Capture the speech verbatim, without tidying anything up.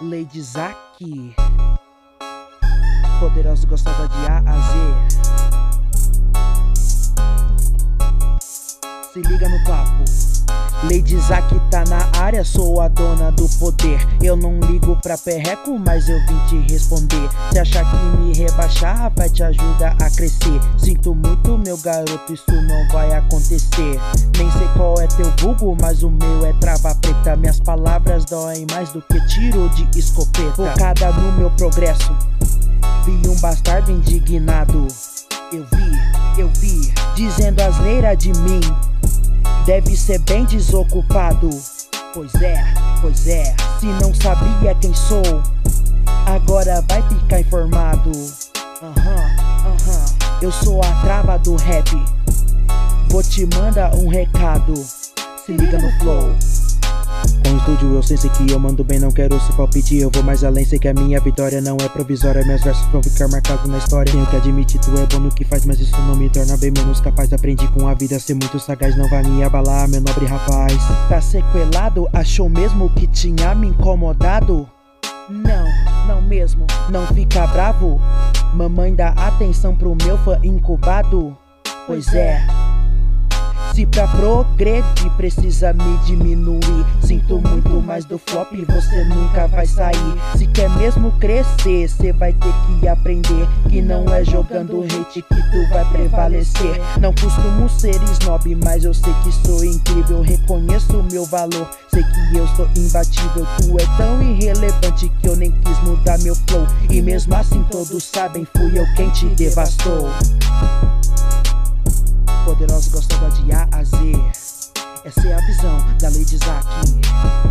Lady Zack, poderosa gostada de A a Z. Se liga no papo. Lady Zack tá na área, sou a dona do poder. Eu não ligo pra perreco, mas eu vim te responder. Se achar que me rebaixar, vai te ajudar a crescer. Sinto muito, meu garoto, isso não vai acontecer. Nem sei qual é teu vulgo, mas o meu é trava preta. Minhas palavras doem mais do que tiro de escopeta. Focada no meu progresso, vi um bastardo indignado. Eu vi, eu vi, dizendo asneira de mim. Deve ser bem desocupado. Pois é, pois é, se não sabia quem sou, agora vai ficar informado. Aham, uhum, aham, uhum. Eu sou a trava do rap. Vou te mandar um recado. Se liga no flow. Com o estúdio eu sei que eu mando bem, não quero ser palpite, eu vou mais além. Sei que a minha vitória não é provisória, meus versos vão ficar marcados na história. Tenho que admitir, tu é bom no que faz, mas isso não me torna bem menos capaz. Aprendi com a vida, ser muito sagaz, não vai me abalar, meu nobre rapaz. Tá sequelado? Achou mesmo que tinha me incomodado? Não, não mesmo. Não fica bravo, mamãe dá atenção pro meu fã incubado. Pois é, se pra progredir precisa me diminuir. Sinto muito mais do flop, você nunca vai sair. Se quer mesmo crescer, cê vai ter que aprender que não é jogando hate que tu vai prevalecer. Não costumo ser snob, mas eu sei que sou incrível. Reconheço o meu valor, sei que eu sou imbatível. Tu é tão irrelevante que eu nem quis mudar meu flow. E mesmo assim todos sabem, fui eu quem te devastou. Poderosa gostada de A a Z. Essa é a visão da Lady Zack.